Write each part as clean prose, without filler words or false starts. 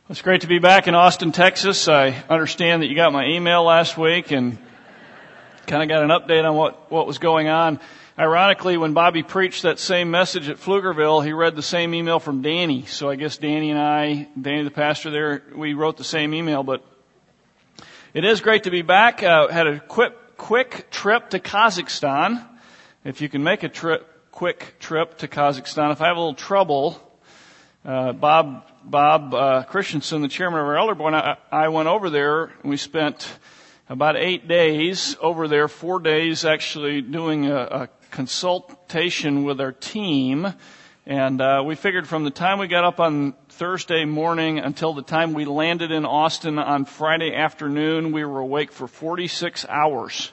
It's great to be back in Austin, Texas. I understand that you got my email last week and kind of got an update on what was going on. Ironically, when Bobby preached that same message at Pflugerville, he read the same email from Danny. So I guess Danny the pastor there, we wrote the same email. But it is great to be back. Had a quick trip to Kazakhstan. If you can make a quick trip to Kazakhstan. If I have a little trouble, Bob Christensen, the chairman of our elder board, I went over there, and we spent about 8 days over there, 4 days actually doing a consultation with our team. And we figured from the time we got up on Thursday morning until the time we landed in Austin on Friday afternoon, we were awake for 46 hours.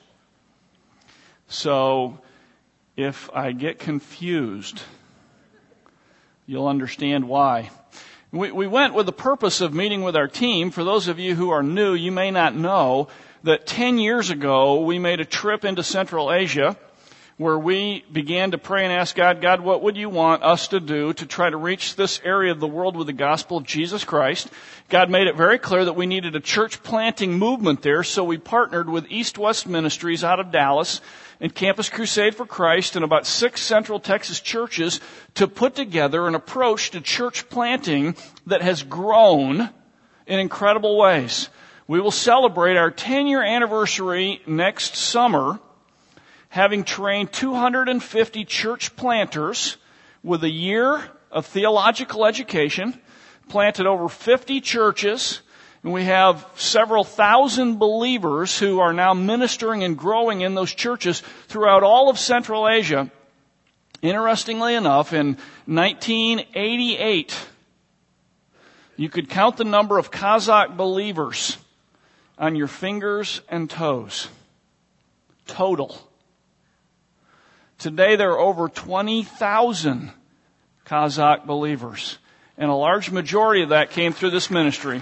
So if I get confused, you'll understand why. We went with the purpose of meeting with our team. For those of you who are new, you may not know that 10 years ago we made a trip into Central Asia where we began to pray and ask God, what would you want us to do to try to reach this area of the world with the gospel of Jesus Christ? God made it very clear that we needed a church planting movement there, so we partnered with East West Ministries out of Dallas and Campus Crusade for Christ and about 6 Central Texas churches to put together an approach to church planting that has grown in incredible ways. We will celebrate our 10-year anniversary next summer, having trained 250 church planters with a year of theological education, planted over 50 churches, and we have several thousand believers who are now ministering and growing in those churches throughout all of Central Asia. Interestingly enough, in 1988, you could count the number of Kazakh believers on your fingers and toes. Total. Today there are over 20,000 Kazakh believers, and a large majority of that came through this ministry.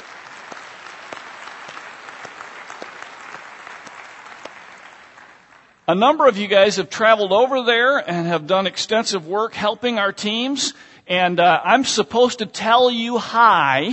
A number of you guys have traveled over there and have done extensive work helping our teams, and I'm supposed to tell you hi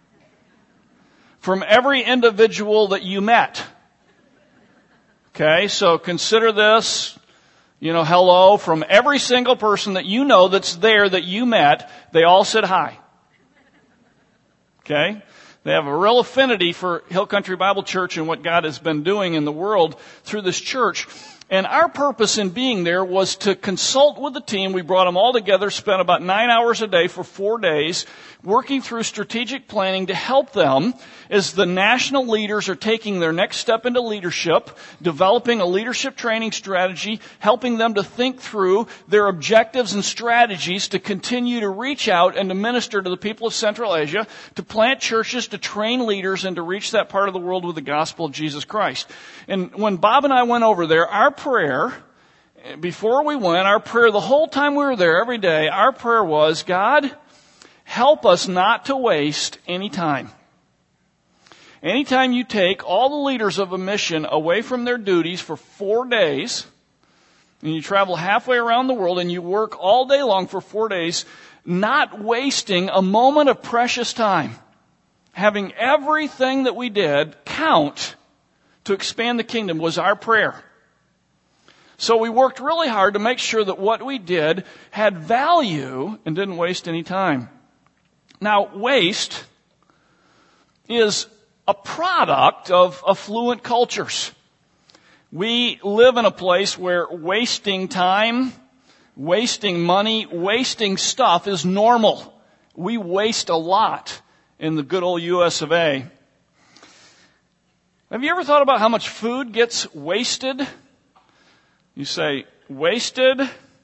from every individual that you met. Okay, so consider this, hello from every single person that you know that's there that you met. They all said hi. Okay? They have a real affinity for Hill Country Bible Church and what God has been doing in the world through this church. And our purpose in being there was to consult with the team. We brought them all together, spent about 9 hours a day for 4 days, working through strategic planning to help them as the national leaders are taking their next step into leadership, developing a leadership training strategy, helping them to think through their objectives and strategies to continue to reach out and to minister to the people of Central Asia, to plant churches, to train leaders, and to reach that part of the world with the gospel of Jesus Christ. And when Bob and I went over there, our prayer, before we went, our prayer the whole time we were there every day, our prayer was, God, help us not to waste any time. Anytime you take all the leaders of a mission away from their duties for 4 days, and you travel halfway around the world and you work all day long for 4 days, not wasting a moment of precious time, having everything that we did count to expand the kingdom was our prayer. So we worked really hard to make sure that what we did had value and didn't waste any time. Now, waste is a product of affluent cultures. We live in a place where wasting time, wasting money, wasting stuff is normal. We waste a lot in the good old US of A. Have you ever thought about how much food gets wasted? You say, wasted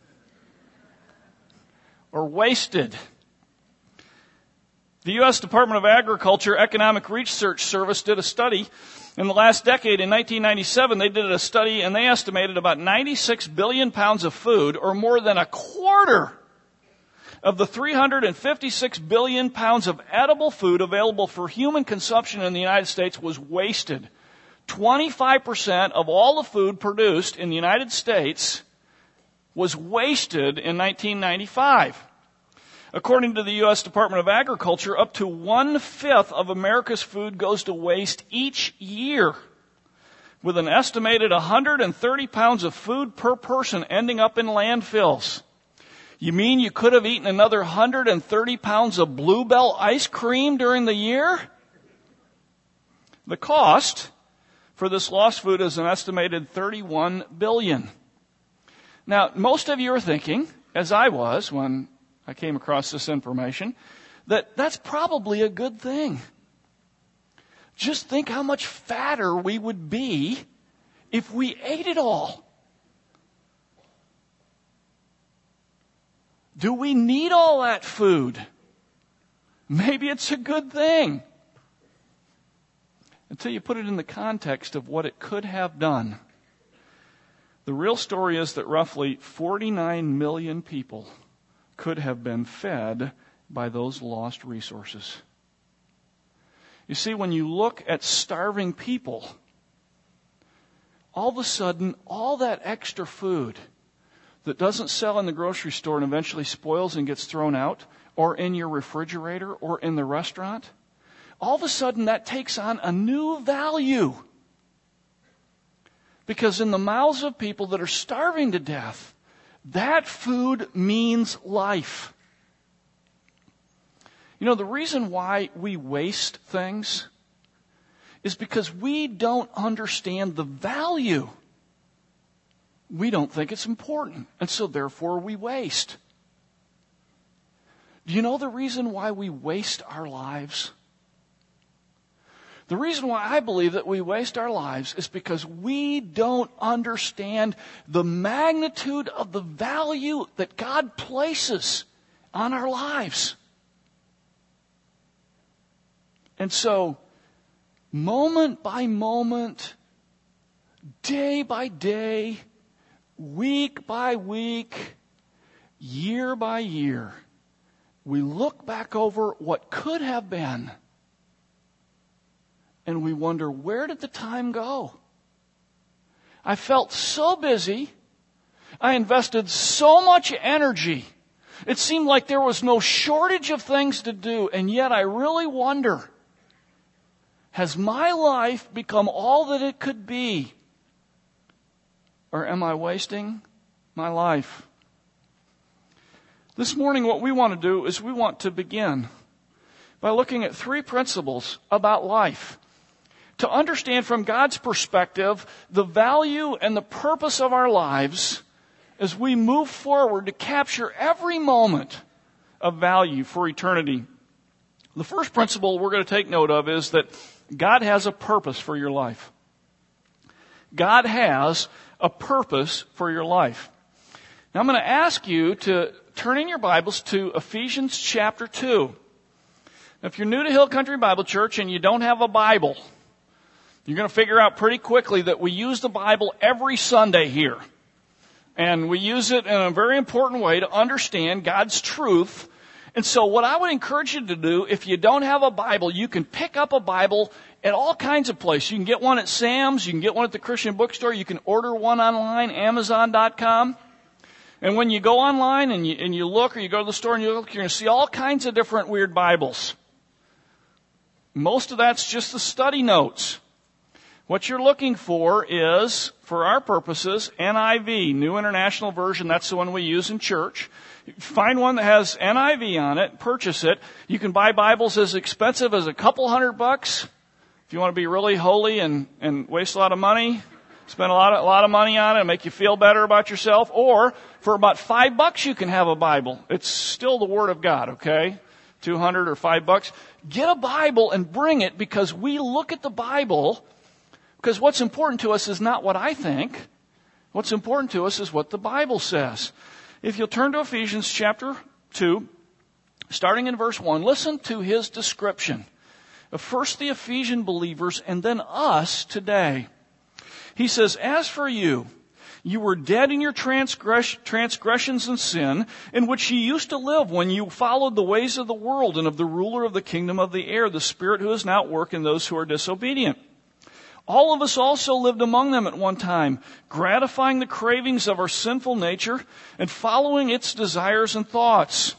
or wasted? The U.S. Department of Agriculture Economic Research Service did a study in the last decade. In 1997, they did a study and they estimated about 96 billion pounds of food, or more than a quarter of the 356 billion pounds of edible food available for human consumption in the United States was wasted. 25% of all the food produced in the United States was wasted in 1995. According to the U.S. Department of Agriculture, up to 1/5 of America's food goes to waste each year, with an estimated 130 pounds of food per person ending up in landfills. You mean you could have eaten another 130 pounds of Bluebell ice cream during the year? The cost for this lost food is an estimated $31 billion. Now, most of you are thinking, as I was when I came across this information, that that's probably a good thing. Just think how much fatter we would be if we ate it all. Do we need all that food? Maybe it's a good thing. Until you put it in the context of what it could have done. The real story is that roughly 49 million people could have been fed by those lost resources. You see, when you look at starving people, all of a sudden, all that extra food that doesn't sell in the grocery store and eventually spoils and gets thrown out, or in your refrigerator, or in the restaurant, all of a sudden that takes on a new value. Because in the mouths of people that are starving to death, that food means life. You know, the reason why we waste things is because we don't understand the value. We don't think it's important, and so therefore we waste. Do you know the reason why we waste our lives? The reason why I believe that we waste our lives is because we don't understand the magnitude of the value that God places on our lives. And so, moment by moment, day by day, week by week, year by year, we look back over what could have been, and we wonder, where did the time go? I felt so busy. I invested so much energy. It seemed like there was no shortage of things to do, and yet I really wonder, has my life become all that it could be? Or am I wasting my life? This morning, what we want to do is we want to begin by looking at 3 principles about life. To understand from God's perspective the value and the purpose of our lives as we move forward to capture every moment of value for eternity. The first principle we're going to take note of is that God has a purpose for your life. God has a purpose for your life. Now I'm going to ask you to turn in your Bibles to Ephesians chapter 2. Now, if you're new to Hill Country Bible Church and you don't have a Bible, you're going to figure out pretty quickly that we use the Bible every Sunday here. And we use it in a very important way to understand God's truth. And so what I would encourage you to do, if you don't have a Bible, you can pick up a Bible at all kinds of places. You can get one at Sam's, you can get one at the Christian bookstore, you can order one online, Amazon.com. And when you go online and you look, or you go to the store and you look, you're going to see all kinds of different weird Bibles. Most of that's just the study notes. What you're looking for is, for our purposes, NIV, New International Version. That's the one we use in church. Find one that has NIV on it, purchase it. You can buy Bibles as expensive as a couple $100. If you want to be really holy and waste a lot of money, spend a lot of money on it and make you feel better about yourself. Or for about $5 you can have a Bible. It's still the Word of God, okay? $200 or $5. Get a Bible and bring it, because we look at the Bible. Because what's important to us is not what I think. What's important to us is what the Bible says. If you'll turn to Ephesians chapter 2, starting in verse 1, listen to his description of first the Ephesian believers and then us today. He says, "As for you, you were dead in your transgressions and sin, in which you used to live when you followed the ways of the world and of the ruler of the kingdom of the air, the spirit who is now at work in those who are disobedient. All of us also lived among them at one time, gratifying the cravings of our sinful nature and following its desires and thoughts.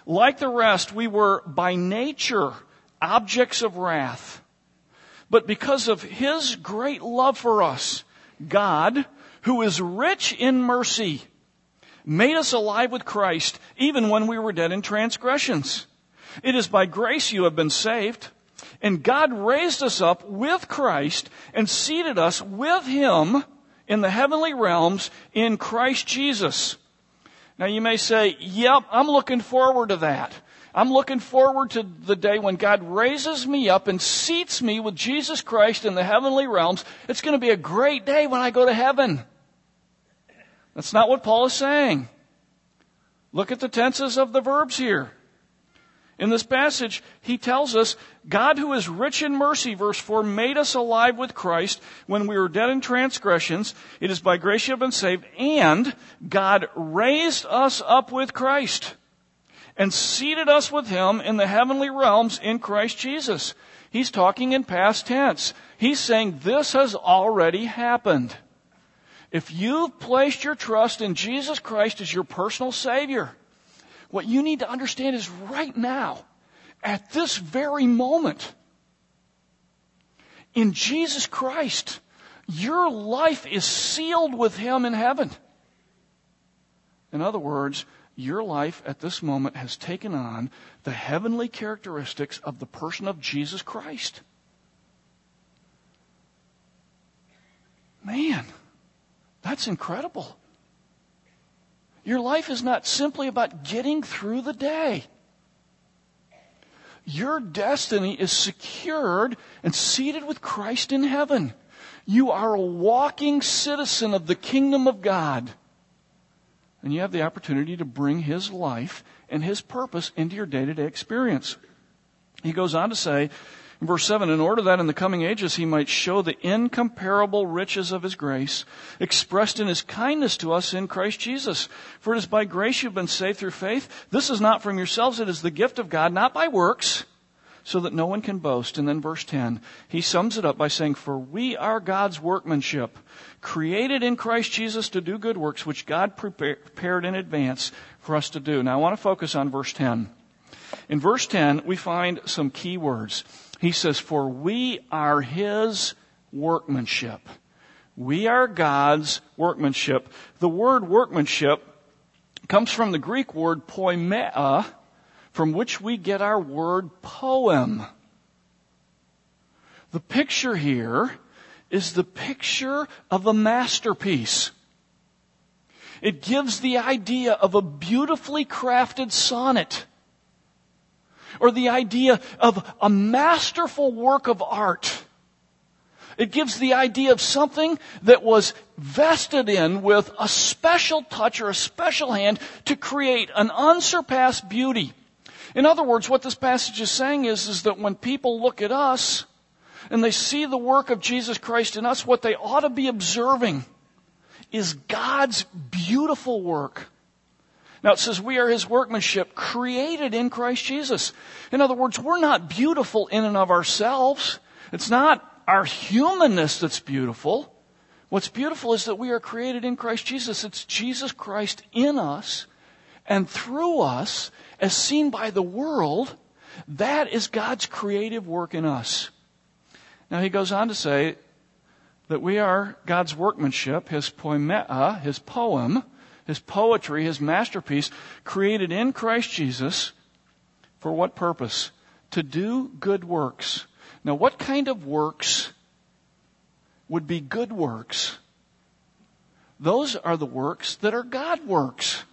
Like the rest, we were by nature objects of wrath. But because of His great love for us, God, who is rich in mercy, made us alive with Christ, even when we were dead in transgressions. It is by grace you have been saved. And God raised us up with Christ and seated us with Him in the heavenly realms in Christ Jesus. Now you may say, yep, I'm looking forward to that. I'm looking forward to the day when God raises me up and seats me with Jesus Christ in the heavenly realms. It's going to be a great day when I go to heaven. That's not what Paul is saying. Look at the tenses of the verbs here. In this passage, he tells us, God who is rich in mercy, verse 4, made us alive with Christ when we were dead in transgressions. It is by grace you have been saved. And God raised us up with Christ and seated us with Him in the heavenly realms in Christ Jesus. He's talking in past tense. He's saying this has already happened. If you've placed your trust in Jesus Christ as your personal Savior, what you need to understand is right now, at this very moment, in Jesus Christ, your life is sealed with Him in heaven. In other words, your life at this moment has taken on the heavenly characteristics of the person of Jesus Christ. Man, that's incredible. Your life is not simply about getting through the day. Your destiny is secured and seated with Christ in heaven. You are a walking citizen of the kingdom of God. And you have the opportunity to bring His life and His purpose into your day-to-day experience. He goes on to say, in verse 7, in order that in the coming ages He might show the incomparable riches of His grace, expressed in His kindness to us in Christ Jesus. For it is by grace you've been saved through faith. This is not from yourselves, it is the gift of God, not by works, so that no one can boast. And then verse 10, he sums it up by saying, for we are God's workmanship, created in Christ Jesus to do good works, which God prepared in advance for us to do. Now I want to focus on verse 10. In verse 10, we find some key words. He says, for we are His workmanship. We are God's workmanship. The word workmanship comes from the Greek word poimeia, from which we get our word poem. The picture here is the picture of a masterpiece. It gives the idea of a beautifully crafted sonnet, or the idea of a masterful work of art. It gives the idea of something that was vested in with a special touch or a special hand to create an unsurpassed beauty. In other words, what this passage is saying is that when people look at us and they see the work of Jesus Christ in us, what they ought to be observing is God's beautiful work. Now it says we are His workmanship, created in Christ Jesus. In other words, we're not beautiful in and of ourselves. It's not our humanness that's beautiful. What's beautiful is that we are created in Christ Jesus. It's Jesus Christ in us and through us, as seen by the world. That is God's creative work in us. Now he goes on to say that we are God's workmanship, His poimeia, His poem, His poetry, His masterpiece, created in Christ Jesus. For what purpose? To do good works. Now, what kind of works would be good works? Those are the works that are God works.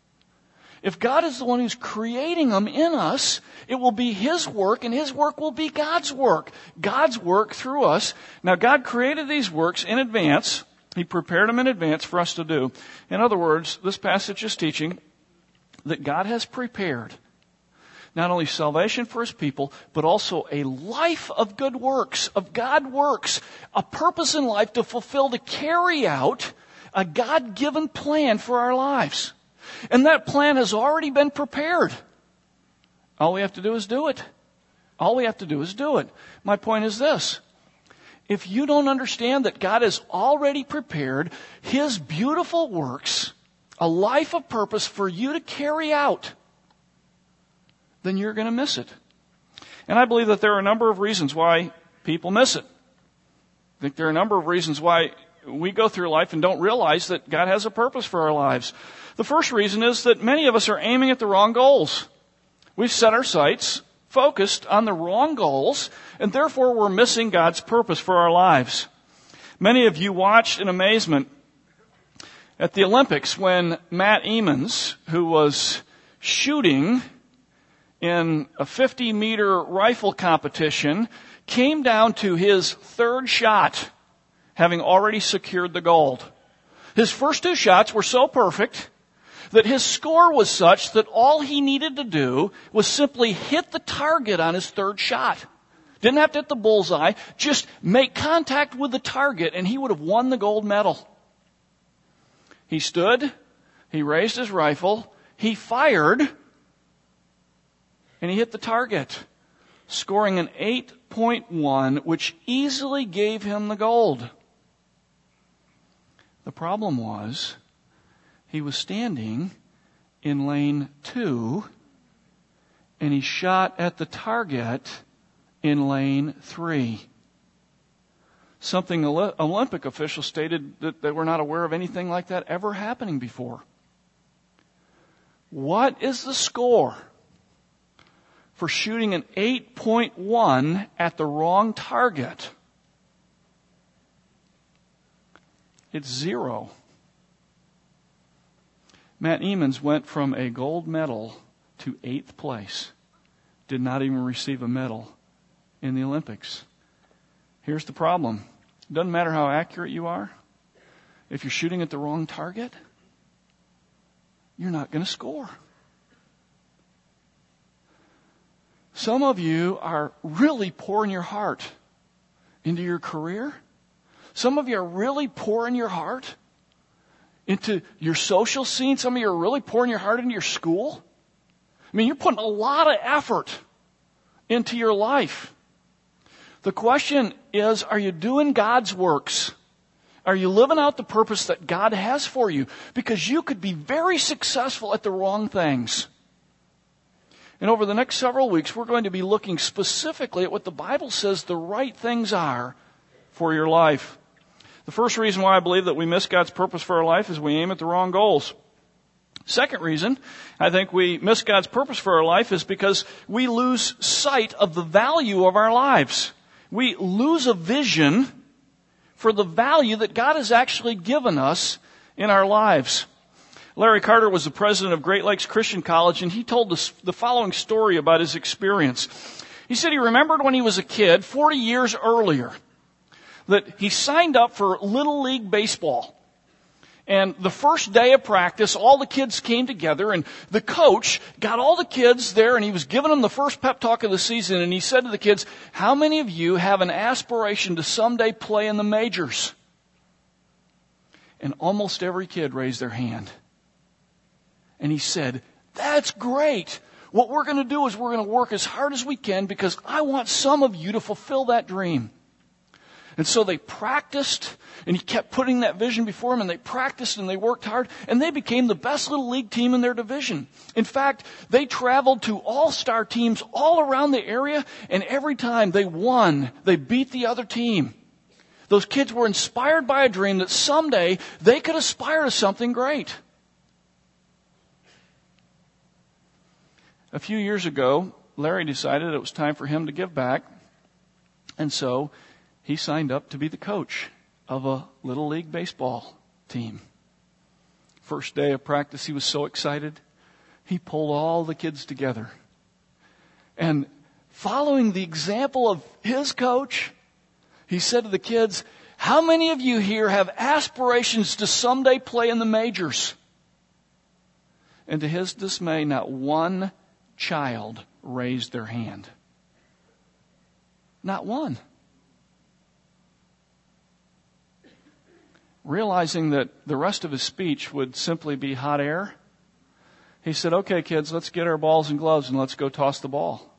If God is the one who's creating them in us, it will be His work, and His work will be God's work. God's work through us. Now, God created these works in advance. He prepared them in advance for us to do. In other words, this passage is teaching that God has prepared not only salvation for His people, but also a life of good works, of God works, a purpose in life to fulfill, to carry out a God-given plan for our lives. And that plan has already been prepared. All we have to do is do it. All we have to do is do it. My point is this. If you don't understand that God has already prepared His beautiful works, a life of purpose for you to carry out, then you're going to miss it. And I believe that there are a number of reasons why people miss it. I think there are a number of reasons why we go through life and don't realize that God has a purpose for our lives. The first reason is that many of us are aiming at the wrong goals. We've set our sights focused on the wrong goals, and therefore we're missing God's purpose for our lives. Many of you watched in amazement at the Olympics when Matt Emmons, who was shooting in a 50-meter rifle competition, came down to his third shot, having already secured the gold. His first two shots were so perfect that his score was such that all he needed to do was simply hit the target on his third shot. Didn't have to hit the bullseye, just make contact with the target and he would have won the gold medal. He stood, he raised his rifle, he fired, and he hit the target, scoring an 8.1, which easily gave him the gold. The problem was, he was standing in lane 2, and he shot at the target in lane 3. Something Olympic officials stated that they were not aware of anything like that ever happening before. What is the score for shooting an 8.1 at the wrong target? It's 0. Matt Emmons went from a gold medal to 8th place. Did not even receive a medal in the Olympics. Here's the problem. It doesn't matter how accurate you are. If you're shooting at the wrong target, you're not going to score. Some of you are really pouring your heart into your career. Some of you are really pouring your heart into your social scene. Some of you are really pouring your heart into your school. I mean, you're putting a lot of effort into your life. The question is, are you doing God's works? Are you living out the purpose that God has for you? Because you could be very successful at the wrong things. And over the next several weeks, we're going to be looking specifically at what the Bible says the right things are for your life. The first reason why I believe that we miss God's purpose for our life is we aim at the wrong goals. Second reason I think we miss God's purpose for our life is because we lose sight of the value of our lives. We lose a vision for the value that God has actually given us in our lives. Larry Carter was the president of Great Lakes Christian College, and he told us the following story about his experience. He said he remembered when he was a kid, 40 years earlier, that he signed up for Little League Baseball. And the first day of practice, all the kids came together, and the coach got all the kids there, and he was giving them the first pep talk of the season, and he said to the kids, how many of you have an aspiration to someday play in the majors? And almost every kid raised their hand. And he said, that's great. What we're going to do is we're going to work as hard as we can because I want some of you to fulfill that dream. And so they practiced, and he kept putting that vision before them, and they practiced and they worked hard, and they became the best little league team in their division. In fact, they traveled to all-star teams all around the area, and every time they won, they beat the other team. Those kids were inspired by a dream that someday they could aspire to something great. A few years ago, Larry decided it was time for him to give back, and so he signed up to be the coach of a Little League baseball team. First day of practice, he was so excited. He pulled all the kids together. And following the example of his coach, he said to the kids, how many of you here have aspirations to someday play in the majors? And to his dismay, not one child raised their hand. Not one. Realizing that the rest of his speech would simply be hot air, he said, okay, kids, let's get our balls and gloves and let's go toss the ball.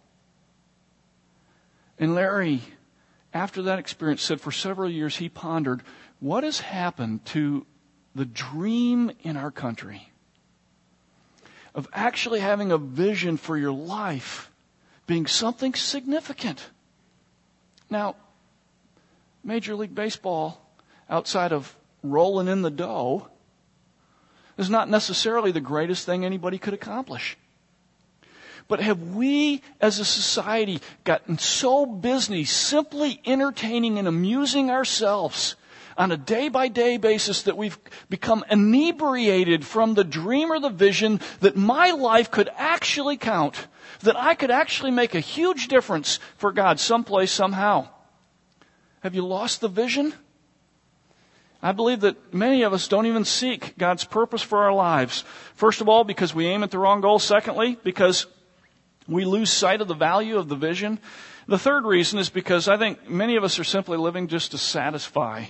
And Larry, after that experience, said for several years he pondered, what has happened to the dream in our country of actually having a vision for your life being something significant. Now, Major League Baseball, outside of rolling in the dough, is not necessarily the greatest thing anybody could accomplish. But have we as a society gotten so busy simply entertaining and amusing ourselves on a day-by-day basis that we've become inebriated from the dream or the vision that my life could actually count, that I could actually make a huge difference for God someplace, somehow? Have you lost the vision? I believe that many of us don't even seek God's purpose for our lives. First of all, because we aim at the wrong goal. Secondly, because we lose sight of the value of the vision. The third reason is because I think many of us are simply living just to satisfy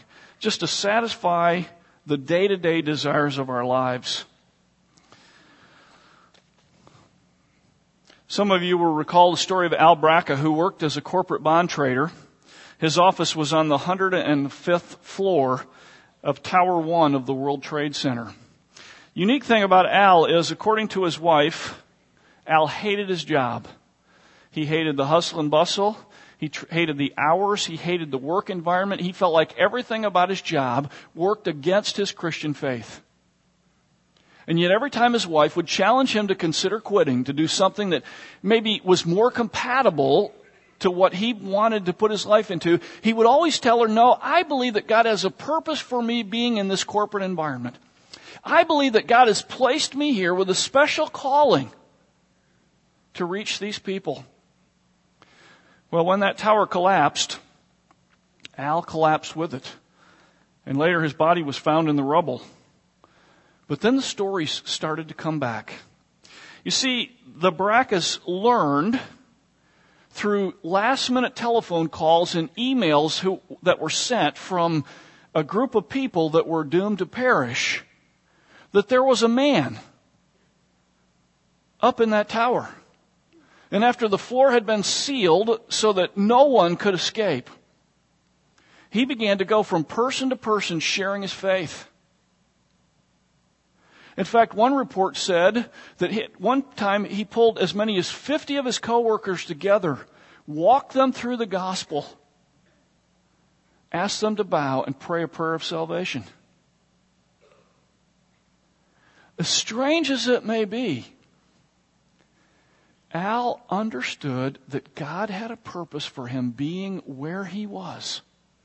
the day-to-day desires of our lives. Some of you will recall the story of Al Braca, who worked as a corporate bond trader. His office was on the 105th floor of Tower 1 of the World Trade Center. Unique thing about Al is, according to his wife, Al hated his job. He hated the hustle and bustle. He hated the hours. He hated the work environment. He felt like everything about his job worked against his Christian faith. And yet every time his wife would challenge him to consider quitting, to do something that maybe was more compatible to what he wanted to put his life into, he would always tell her, no, I believe that God has a purpose for me being in this corporate environment. I believe that God has placed me here with a special calling to reach these people. Well, when that tower collapsed, Al collapsed with it. And later his body was found in the rubble. But then the stories started to come back. You see, the Bracas learned through last-minute telephone calls and emails that were sent from a group of people that were doomed to perish, that there was a man up in that tower. And after the floor had been sealed so that no one could escape, he began to go from person to person sharing his faith. In fact, one report said that one time he pulled as many as 50 of his coworkers together, walked them through the gospel, asked them to bow and pray a prayer of salvation. As strange as it may be, Al understood that God had a purpose for him being where he was.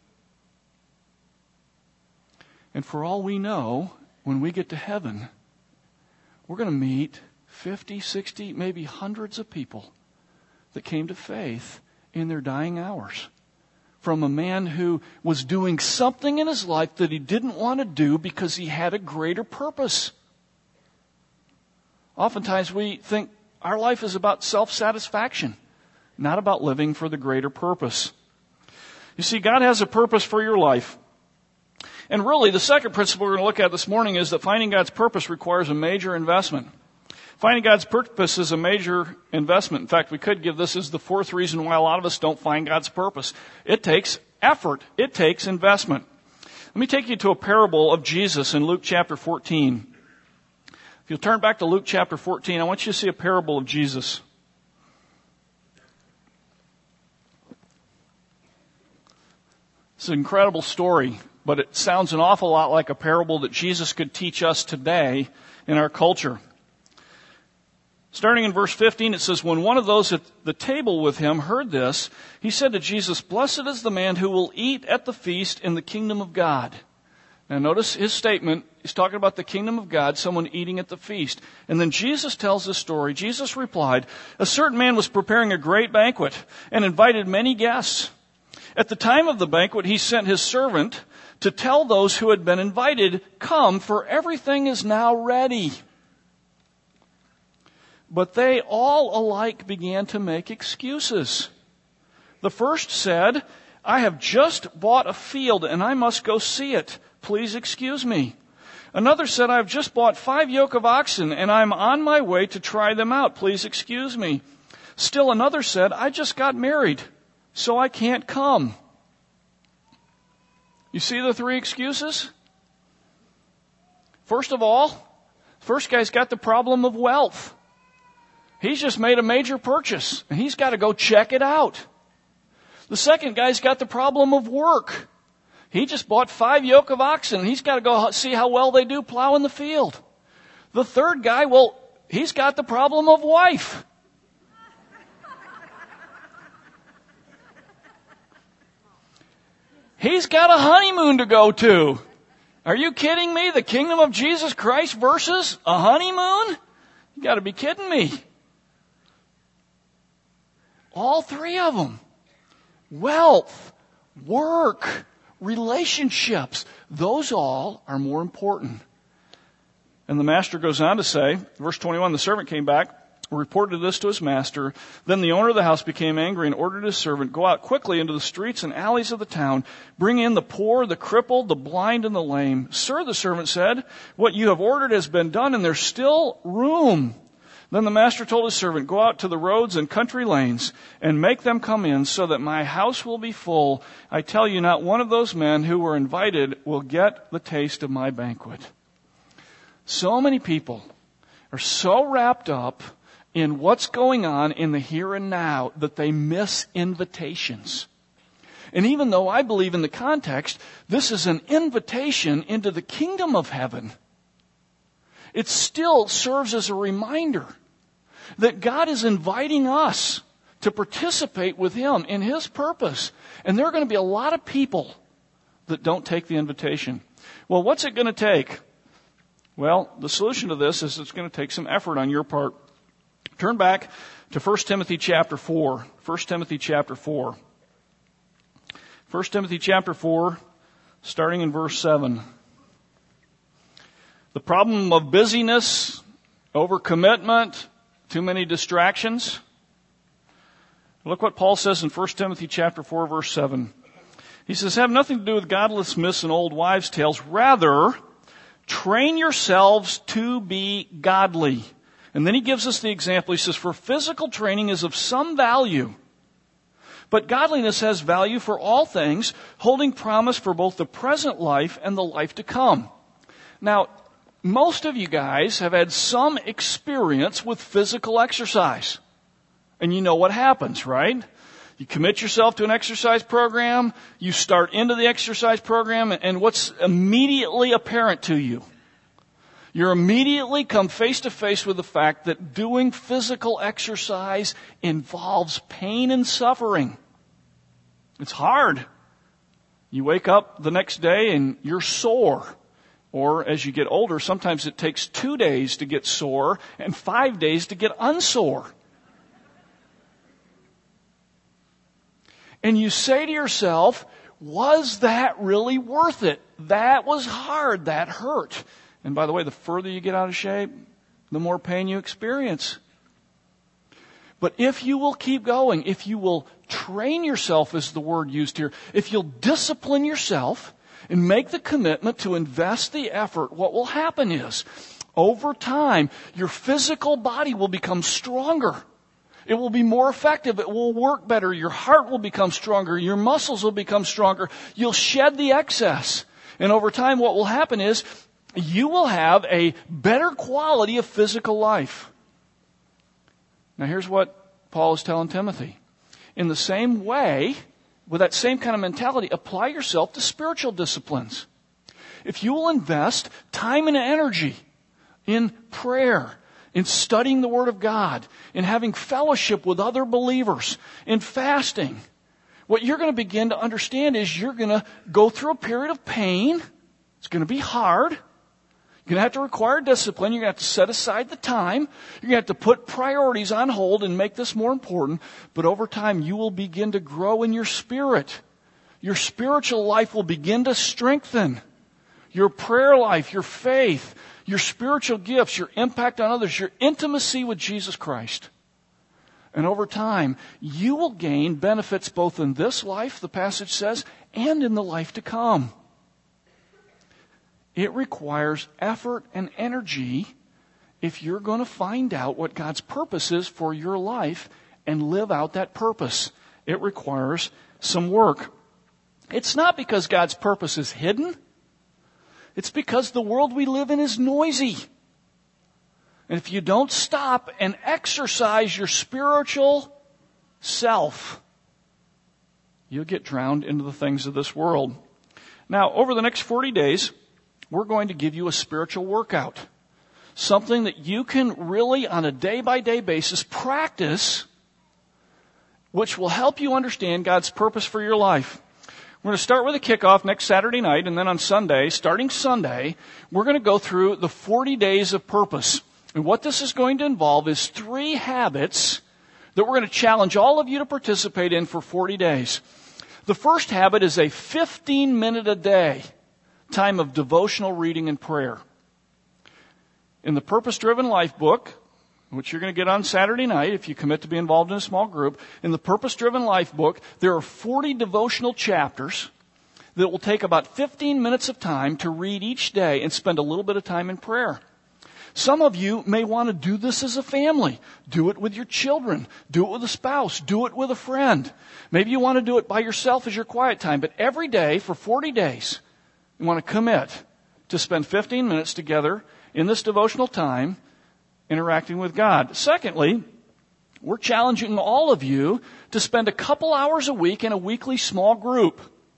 And for all we know, when we get to heaven, we're going to meet 50, 60, maybe hundreds of people that came to faith in their dying hours. From a man who was doing something in his life that he didn't want to do because he had a greater purpose. Oftentimes we think our life is about self-satisfaction, not about living for the greater purpose. You see, God has a purpose for your life. And really, the second principle we're going to look at this morning is that finding God's purpose requires a major investment. Finding God's purpose is a major investment. In fact, we could give this as the fourth reason why a lot of us don't find God's purpose. It takes effort. It takes investment. Let me take you to a parable of Jesus in Luke chapter 14. If you'll turn back to Luke chapter 14, I want you to see a parable of Jesus. It's an incredible story, but it sounds an awful lot like a parable that Jesus could teach us today in our culture. Starting in verse 15, it says, when one of those at the table with him heard this, he said to Jesus, blessed is the man who will eat at the feast in the kingdom of God. Now notice his statement. He's talking about the kingdom of God, someone eating at the feast. And then Jesus tells this story. Jesus replied, a certain man was preparing a great banquet and invited many guests. At the time of the banquet, he sent his servant to tell those who had been invited, come, for everything is now ready. But they all alike began to make excuses. The first said, I have just bought a field and I must go see it. Please excuse me. Another said, I have just bought 5 yoke of oxen and I'm on my way to try them out. Please excuse me. Still another said, I just got married, so I can't come. You see the 3 excuses? First of all, First guy's got the problem of wealth. He's just made a major purchase, and he's got to go check it out. The second guy's got the problem of work. He just bought 5 yoke of oxen, and he's got to go see how well they do plowing the field. The third guy, well, he's got the problem of wife. He's got a honeymoon to go to. Are you kidding me? The kingdom of Jesus Christ versus a honeymoon? You got to be kidding me. All 3 of them. Wealth, work, relationships. Those all are more important. And the master goes on to say, verse 21, the servant came back, reported this to his master. Then the owner of the house became angry and ordered his servant, go out quickly into the streets and alleys of the town, bring in the poor, the crippled, the blind, and the lame. Sir, the servant said, what you have ordered has been done, and there's still room. Then the master told his servant, go out to the roads and country lanes and make them come in so that my house will be full. I tell you, not one of those men who were invited will get the taste of my banquet. So many people are so wrapped up in what's going on in the here and now that they miss invitations. And even though I believe in the context, this is an invitation into the kingdom of heaven, it still serves as a reminder that God is inviting us to participate with Him in His purpose. And there are going to be a lot of people that don't take the invitation. Well, what's it going to take? Well, the solution to this is it's going to take some effort on your part. Turn back to 1 Timothy chapter 4. 1 Timothy chapter 4. 1 Timothy chapter 4, starting in verse 7. The problem of busyness, overcommitment, too many distractions. Look what Paul says in 1 Timothy chapter 4, verse 7. He says, have nothing to do with godless myths and old wives' tales. Rather, train yourselves to be godly. And then he gives us the example. He says, for physical training is of some value, but godliness has value for all things, holding promise for both the present life and the life to come. Now, most of you guys have had some experience with physical exercise. And you know what happens, right? You commit yourself to an exercise program, you start into the exercise program, and what's immediately apparent to you? You're immediately come face to face with the fact that doing physical exercise involves pain and suffering. It's hard. You wake up the next day and you're sore. Or as you get older, sometimes it takes 2 days to get sore and 5 days to get unsore. And you say to yourself, was that really worth it? That was hard. That hurt. And by the way, the further you get out of shape, the more pain you experience. But if you will keep going, if you will train yourself, is the word used here, if you'll discipline yourself and make the commitment to invest the effort, what will happen is, over time, your physical body will become stronger. It will be more effective. It will work better. Your heart will become stronger. Your muscles will become stronger. You'll shed the excess. And over time, what will happen is, you will have a better quality of physical life. Now here's what Paul is telling Timothy. In the same way, with that same kind of mentality, apply yourself to spiritual disciplines. If you will invest time and energy in prayer, in studying the Word of God, in having fellowship with other believers, in fasting, what you're going to begin to understand is you're going to go through a period of pain. It's going to be hard. You're going to have to require discipline. You're going to have to set aside the time. You're going to have to put priorities on hold and make this more important. But over time, you will begin to grow in your spirit. Your spiritual life will begin to strengthen. Your prayer life, your faith, your spiritual gifts, your impact on others, your intimacy with Jesus Christ. And over time, you will gain benefits both in this life, the passage says, and in the life to come. It requires effort and energy if you're going to find out what God's purpose is for your life and live out that purpose. It requires some work. It's not because God's purpose is hidden. It's because the world we live in is noisy. And if you don't stop and exercise your spiritual self, you'll get drowned into the things of this world. Now, over the next 40 days, we're going to give you a spiritual workout. Something that you can really, on a day-by-day basis, practice, which will help you understand God's purpose for your life. We're going to start with a kickoff next Saturday night, and then on Sunday, starting Sunday, we're going to go through the 40 days of purpose. And what this is going to involve is 3 habits that we're going to challenge all of you to participate in for 40 days. The first habit is a 15-minute a day time of devotional reading and prayer. In the Purpose Driven Life book, which you're going to get on Saturday night if you commit to be involved in a small group, in the Purpose Driven Life book, there are 40 devotional chapters that will take about 15 minutes of time to read each day and spend a little bit of time in prayer. Some of you may want to do this as a family. Do it with your children. Do it with a spouse. Do it with a friend. Maybe you want to do it by yourself as your quiet time. But every day for 40 days, you want to commit to spend 15 minutes together in this devotional time interacting with God. Secondly, we're challenging all of you to spend a couple hours a week in a weekly small group.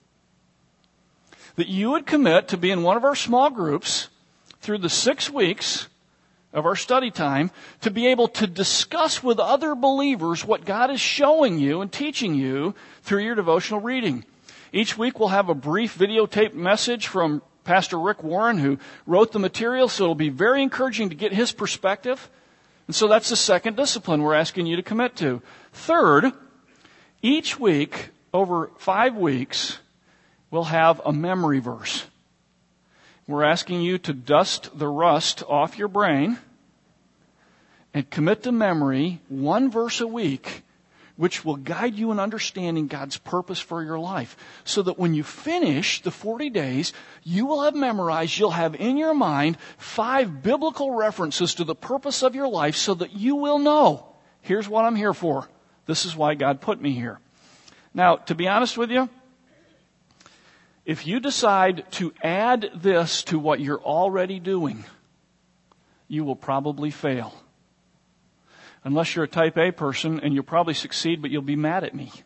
That you would commit to be in one of our small groups through the 6 weeks of our study time to be able to discuss with other believers what God is showing you and teaching you through your devotional reading. Each week we'll have a brief videotaped message from Pastor Rick Warren, who wrote the material, so it'll be very encouraging to get his perspective. And so that's the second discipline we're asking you to commit to. Third, each week, over 5 weeks, we'll have a memory verse. We're asking you to dust the rust off your brain and commit to memory 1 verse a week, which will guide you in understanding God's purpose for your life. So that when you finish the 40 days, you will have memorized, you'll have in your mind 5 biblical references to the purpose of your life so that you will know, here's what I'm here for. This is why God put me here. Now, to be honest with you, if you decide to add this to what you're already doing, you will probably fail. Unless you're a type A person, and you'll probably succeed, but you'll be mad at me.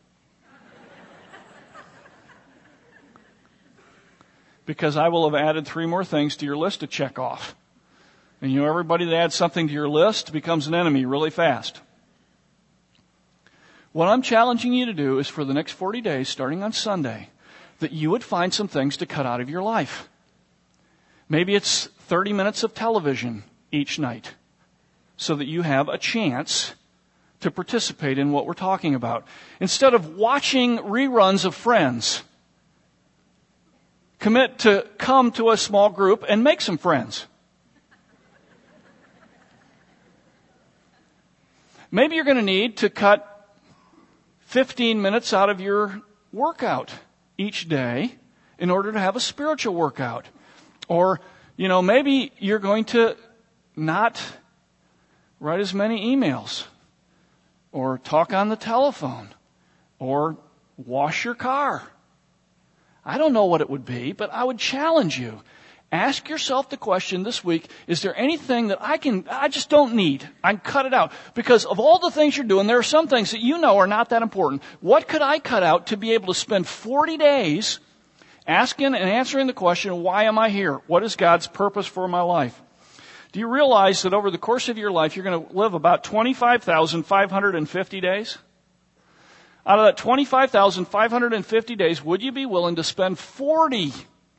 Because I will have added 3 more things to your list to check off. And you know, everybody that adds something to your list becomes an enemy really fast. What I'm challenging you to do is for the next 40 days, starting on Sunday, that you would find some things to cut out of your life. Maybe it's 30 minutes of television each night, so that you have a chance to participate in what we're talking about. Instead of watching reruns of Friends, commit to come to a small group and make some friends. Maybe you're going to need to cut 15 minutes out of your workout each day in order to have a spiritual workout. Or, maybe you're going to not write as many emails, or talk on the telephone, or wash your car. I don't know what it would be, but I would challenge you. Ask yourself the question this week, is there anything that I just don't need? I can cut it out. Because of all the things you're doing, there are some things that you know are not that important. What could I cut out to be able to spend 40 days asking and answering the question, why am I here? What is God's purpose for my life? Do you realize that over the course of your life, you're going to live about 25,550 days? Out of that 25,550 days, would you be willing to spend 40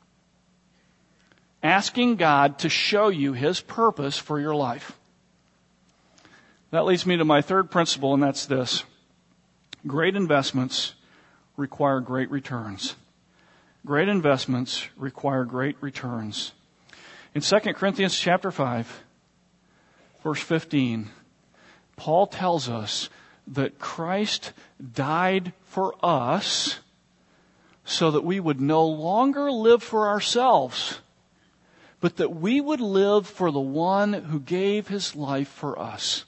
asking God to show you His purpose for your life? That leads me to my third principle, and that's this. Great investments require great returns. Great investments require great returns. In 2 Corinthians chapter 5, verse 15, Paul tells us that Christ died for us so that we would no longer live for ourselves, but that we would live for the one who gave His life for us.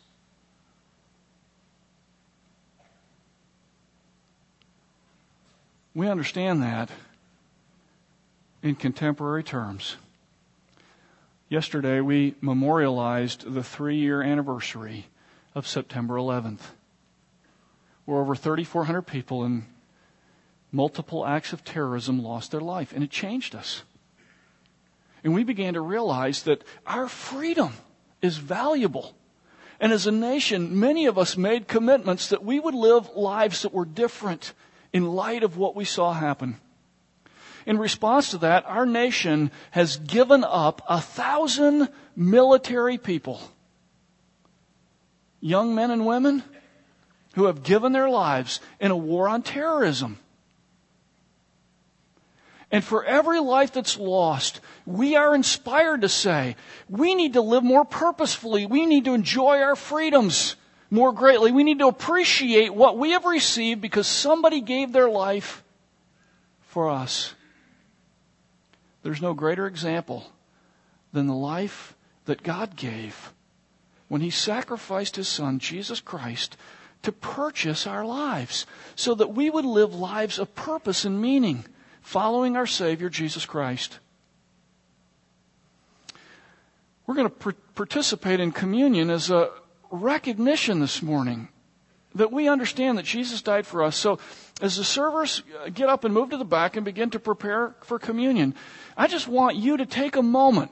We understand that in contemporary terms. Yesterday we memorialized the 3-year anniversary of September 11th, where over 3,400 people in multiple acts of terrorism lost their life, and it changed us. And we began to realize that our freedom is valuable. And as a nation, many of us made commitments that we would live lives that were different in light of what we saw happen. In response to that, our nation has given up 1,000 military people, young men and women who have given their lives in a war on terrorism. And for every life that's lost, we are inspired to say, we need to live more purposefully. We need to enjoy our freedoms more greatly. We need to appreciate what we have received because somebody gave their life for us. There's no greater example than the life that God gave when He sacrificed His Son, Jesus Christ, to purchase our lives so that we would live lives of purpose and meaning, following our Savior, Jesus Christ. We're going to participate in communion as a recognition this morning that we understand that Jesus died for us. So as the servers get up and move to the back and begin to prepare for communion, I just want you to take a moment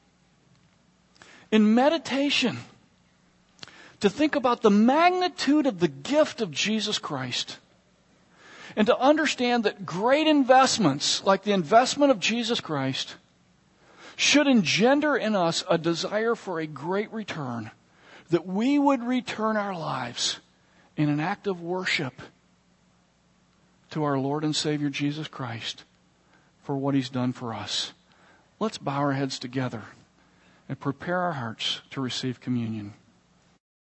in meditation to think about the magnitude of the gift of Jesus Christ. And to understand that great investments, like the investment of Jesus Christ, should engender in us a desire for a great return. That we would return our lives in an act of worship to our Lord and Savior Jesus Christ for what He's done for us. Let's bow our heads together and prepare our hearts to receive communion.